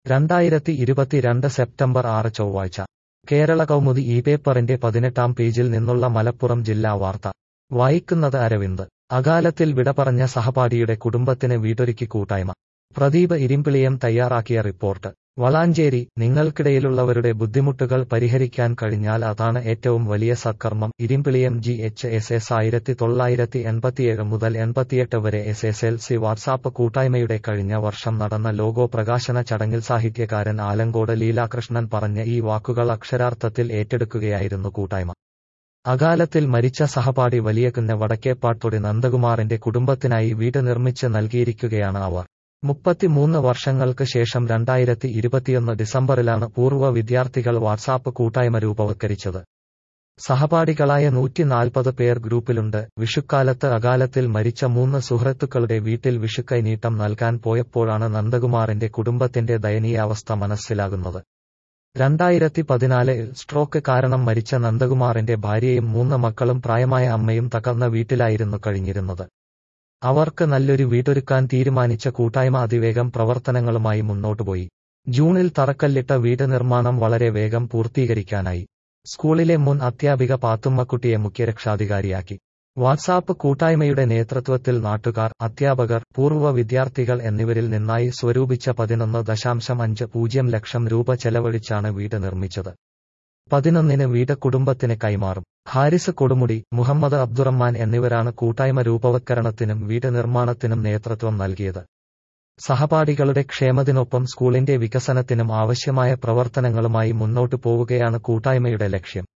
2022 September 6 ചൊവ്വാഴ്ച കേരള കൗമുദി ഈ പേപ്പറിന്റെ 18-ാം പേജിൽ നിന്നുള്ള മലപ്പുറം ജില്ലാ വാർത്ത വായിക്കുന്നത് അരവിന്ദ്. അകാലത്തിൽ വിട പറഞ്ഞ സഹപാഠിയുടെ കുടുംബത്തിന് വീടൊരുക്കി കൂട്ടായ്മ. പ്രദീപ് ഇരിമ്പിളിയം തയ്യാറാക്കിയ റിപ്പോർട്ട്. വളാഞ്ചേരി. നിങ്ങൾക്കിടയിലുള്ളവരുടെ ബുദ്ധിമുട്ടുകൾ പരിഹരിക്കാൻ കഴിഞ്ഞാൽ അതാണ് ഏറ്റവും വലിയ സത്കർമ്മം. ഇരിമ്പിളിയം GHSS 1987 മുതൽ 88 വരെ SSLC വാട്സാപ്പ് കൂട്ടായ്മയുടെ കഴിഞ്ഞ വർഷം നടന്ന ലോഗോ പ്രകാശന ചടങ്ങിൽ സാഹിത്യകാരൻ ആലങ്കോട് ലീലാകൃഷ്ണൻ പറഞ്ഞ ഈ വാക്കുകൾ അക്ഷരാർത്ഥത്തിൽ ഏറ്റെടുക്കുകയായിരുന്നു കൂട്ടായ്മ. അകാലത്തിൽ മരിച്ച സഹപാഠി വലിയകുന്ന് വടക്കേപ്പാട്ടൊടി നന്ദകുമാറിന്റെ കുടുംബത്തിനായി വീട് നിർമ്മിച്ച് നൽകിയിരിക്കുകയാണ് അവർ. 33 വർഷങ്ങൾക്ക് ശേഷം 2021 ഡിസംബറിലാണ് പൂർവ്വ വിദ്യാർത്ഥികൾ വാട്സാപ്പ് കൂട്ടായ്മ രൂപവത്കരിച്ചത്. സഹപാഠികളായ 140 പേർ ഗ്രൂപ്പിലുണ്ട്. വിഷുക്കാലത്ത് അകാലത്തിൽ മരിച്ച 3 സുഹൃത്തുക്കളുടെ വീട്ടിൽ വിഷുക്കൈനീട്ടം നൽകാൻ പോയപ്പോഴാണ് നന്ദകുമാറിന്റെ കുടുംബത്തിന്റെ ദയനീയാവസ്ഥ മനസ്സിലാകുന്നത്. 2014 സ്ട്രോക്ക് കാരണം മരിച്ച നന്ദകുമാറിന്റെ ഭാര്യയും 3 മക്കളും പ്രായമായ അമ്മയും തകർന്ന വീട്ടിലായിരുന്നു കഴിഞ്ഞിരുന്നത്. അവർക്ക് നല്ലൊരു വീടൊരുക്കാൻ തീരുമാനിച്ച കൂട്ടായ്മ അതിവേഗം പ്രവർത്തനങ്ങളുമായി മുന്നോട്ടുപോയി. ജൂണിൽ തറക്കല്ലിട്ട വീട് നിർമ്മാണം വളരെ വേഗം പൂർത്തീകരിക്കാനായി. സ്കൂളിലെ മുൻ അധ്യാപിക പാത്തുമ്മക്കുട്ടിയെ മുഖ്യരക്ഷാധികാരിയാക്കി. വാട്സാപ്പ് കൂട്ടായ്മയുടെ നേതൃത്വത്തിൽ നാട്ടുകാർ, അധ്യാപകർ, പൂർവ്വ വിദ്യാർത്ഥികൾ എന്നിവരിൽ നിന്നായി സ്വരൂപിച്ച 11.50 ലക്ഷം രൂപ ചെലവഴിച്ചാണ് വീട് നിർമ്മിച്ചത്. 11 വീട് കുടുംബത്തിന് കൈമാറും. ഹാരിസ് കൊടുമുടി, മുഹമ്മദ് അബ്ദുറഹ്മാൻ എന്നിവരാണ് കൂട്ടായ്മ രൂപവത്കരണത്തിനും വീട് നിർമ്മാണത്തിനും നേതൃത്വം നൽകിയത്. സഹപാഠികളുടെ ക്ഷേമത്തിനൊപ്പം സ്കൂളിന്റെ വികസനത്തിനും ആവശ്യമായ പ്രവർത്തനങ്ങളുമായി മുന്നോട്ടു പോവുകയാണ് കൂട്ടായ്മയുടെ ലക്ഷ്യം.